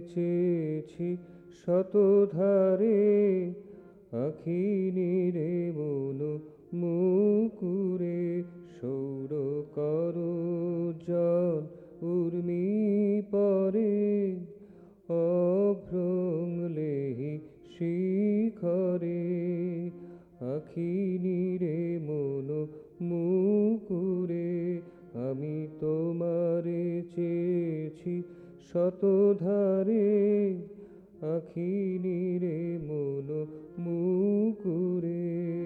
চেয়েছি শতধারে, আখি নিরে মন মুকুরে, সৌর করো জল উর্মি পরে, অভ্রংলেহি শিখরে, আখি নিরে মন মুকুরে, আমি তোমারে চেয়েছি শতধারে, আখি নিরে মন মুকুরে।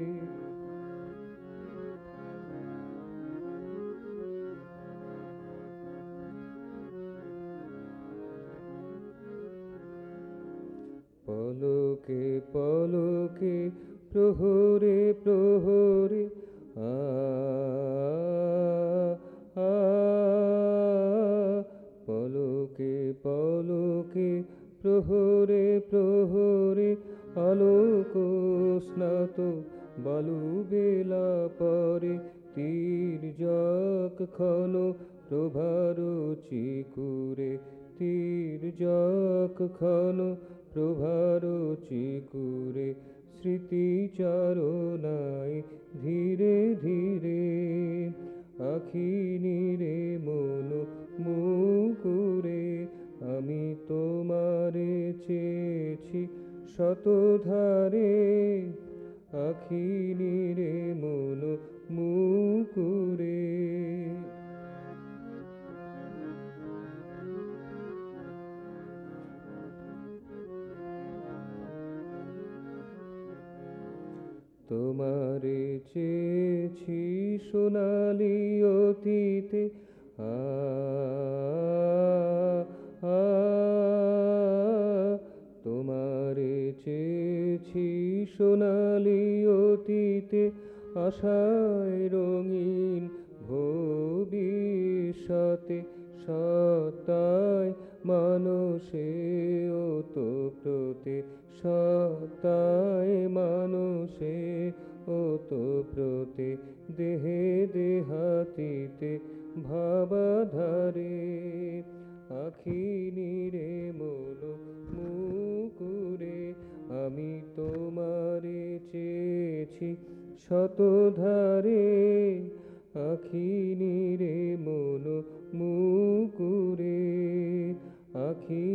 পলকে পলকে প্রহরে প্রহরে, আ আ পলকে পলকে প্রহরে প্রহরে, আলোক স্নাত বালু বেলা পরে, তীর্যক ক্ষণ প্রভার চিকুরে, তীর্যক ক্ষণ প্রভার চিকুরে, স্মৃতিচারণায় ধীরে ধীরে, আখি নিরে মন মুকুরে, আমি তোমারে চেয়েছি শতধারে, আখি নিরে মন মুকুরে। তোমারে চেয়েছি সোনালি অতীতে, আ আ তোমারে চেয়েছি সোনালি অতীতে, আশায় রঙিন ভবিষ্যতে, সত্তায় মানসে ওতপ্রোতে, সত্তায় মানসে ওতপ্রোতে, দেহে দেহাতীতে ভাবাধারে, আখি নিরে মন মুকুরে, আমি তোমারে চেয়েছি শতধারে, আখি নিরে মন মুকুরে, আখি